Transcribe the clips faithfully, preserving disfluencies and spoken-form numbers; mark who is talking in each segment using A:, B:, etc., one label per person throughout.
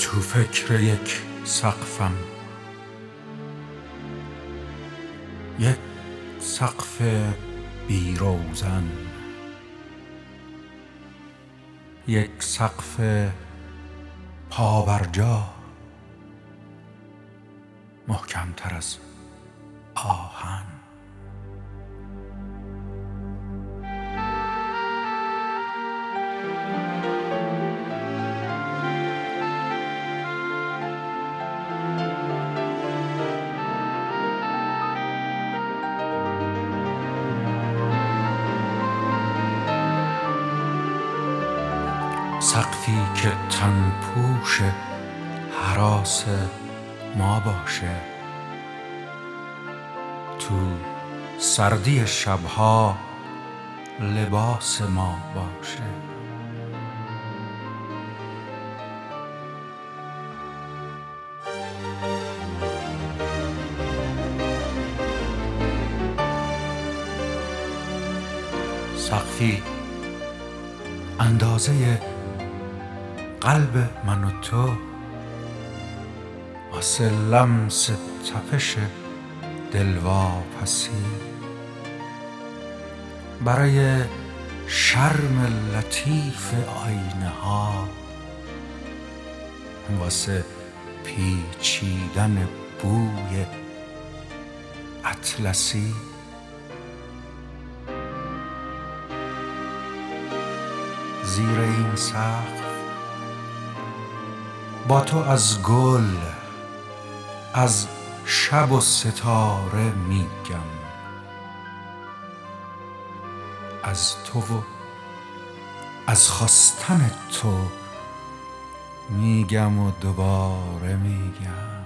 A: تو فکر یک سقفم، یک سقف بی روزن، یک سقف پابرجا، محکمتر از آهن. سقفی که تن پوش هراس ما باشه، تو سردی شبها لباس ما باشه. سقفی اندازه قلب من و تو، واسه لمس تپش دلواپسی، برای شرم لطیف آینه ها، واسه پیچیدن بوی اطلسی. زیر این سقف با تو از گل، از شب و ستاره میگم، از تو و از خواستن تو میگم و دوباره میگم.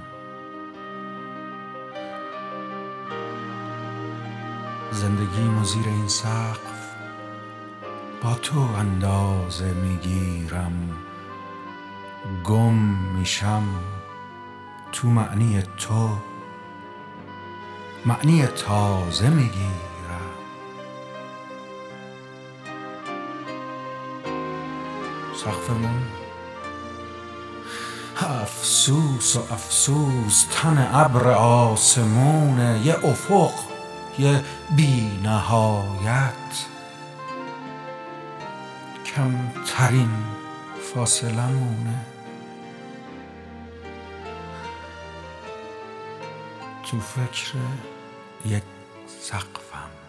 A: زندگیمو زیر این سقف با تو اندازه میگیرم، گم میشم تو معنی تو، معنی تازه میگیرم. سقفمون افسوس و افسوس تن ابر آسمونه، یه افق، یه بی نهایت، کمترین فاصله مونه. تو فکر یک سقفم.